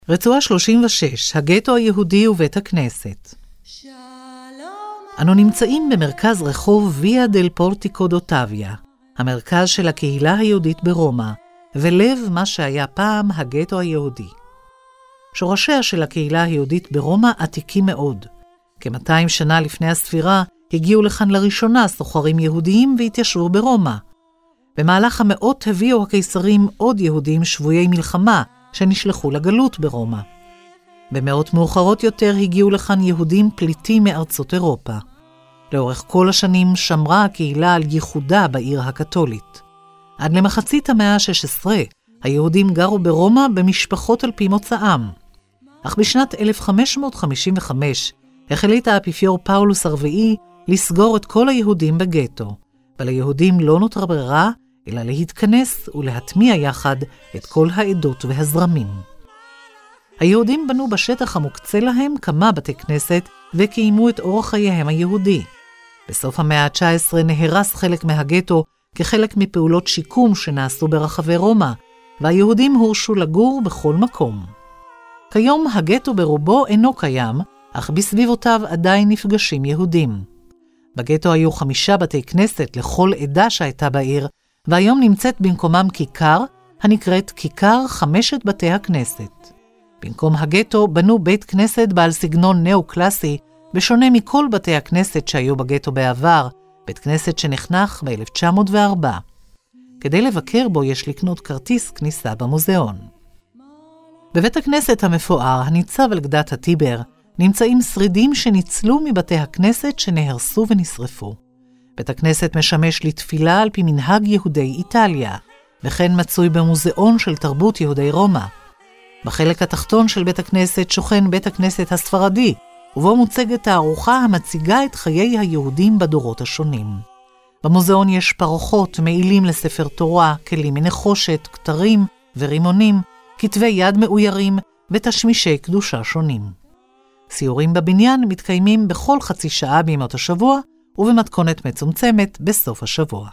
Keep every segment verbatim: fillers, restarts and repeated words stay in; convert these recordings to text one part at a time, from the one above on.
רצועה שלושים ושש, הגטו היהודי ובית הכנסת. אנו נמצאים במרכז רחוב ויה דל פורטיקו דוטביה, המרכז של הקהילה היהודית ברומא, ולב מה שהיה פעם הגטו היהודי. שורשיה של הקהילה היהודית ברומא עתיקים מאוד. כ-מאתיים שנה לפני הספירה הגיעו לכאן לראשונה סוחרים יהודיים והתיישבו ברומא. במהלך המאות הביאו הקיסרים עוד יהודים שבויי מלחמה שנשלחו לגלות ברומא. במאות מאוחרות יותר הגיעו לכאן יהודים פליטים מארצות אירופה. לאורך כל השנים שמרה הקהילה על ייחודה בעיר הקתולית. עד למחצית המאה ה-שש עשרה היהודים גרו ברומא במשפחות על פי מוצאם. אך בשנת אלף חמש מאות חמישים וחמש החליט האפיפיור פאולוס הרביעי לסגור את כל היהודים בגטו, וליהודים לא נותרה ברירה אלא להתכנס ולהטמיע יחד את כל העדות והזרמים. היהודים בנו בשטח המוקצה להם כמה בתי כנסת וקיימו את אורח חייהם היהודי. בסוף המאה ה-תשע עשרה נהרס חלק מהגטו כחלק מפעולות שיקום שנעשו ברחבי רומא, והיהודים הורשו לגור בכל מקום. כיום הגטו ברובו אינו קיים, אך בסביבותיו עדיין נפגשים יהודים. בגטו היו חמישה בתי כנסת לכל עדה שהייתה בעיר, והיום נמצאת במקומם כיכר, הנקראת כיכר חמשת בתי הכנסת. במקום הגטו בנו בית כנסת בעל סגנון נאו-קלאסי, בשונה מכל בתי הכנסת שהיו בגטו בעבר, בית כנסת שנחנך ב-אלף תשע מאות וארבע. כדי לבקר בו יש לקנות כרטיס כניסה במוזיאון. בבית הכנסת המפואר, הניצב על גדת הטיבר, נמצאים שרידים שניצלו מבתי הכנסת שנהרסו ונשרפו. בית הכנסת משמש לתפילה על פי מנהג יהודי איטליה, וכן מצוי במוזיאון של תרבות יהודי רומא. בחלק התחתון של בית הכנסת שוכן בית הכנסת הספרדי, ובו מוצגת תערוכה המציגה את חיי היהודים בדורות השונים. במוזיאון יש פרוחות, מעילים לספר תורה, כלים מנחושת, כתרים ורימונים, כתבי יד מאוירים ותשמישי קדושה שונים. סיורים בבניין מתקיימים בכל חצי שעה בימות השבוע, ובמתכונת מצומצמת בסוף השבוע.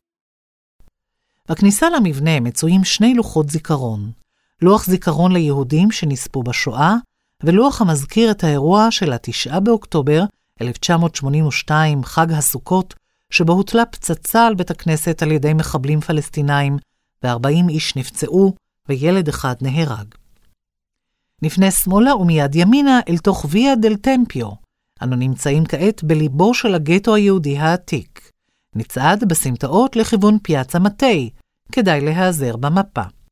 בכניסה למבנה מצויים שני לוחות זיכרון. לוח זיכרון ליהודים שנספו בשואה, ולוח המזכיר את האירוע של התשעה באוקטובר אלף תשע מאות שמונים ושתיים, חג הסוכות, שבו הוטלה פצצה על בית הכנסת על ידי מחבלים פלסטינאים, ו-ארבעים איש נפצעו, וילד אחד נהרג. נפנה שמאלה ומיד ימינה אל תוך ויה דל טמפיו. אנו נמצאים כעת בליבו של הגטו היהודי העתיק. נצעד בסמטאות לכיוון פיאצה מטי, כדאי להיעזר במפה.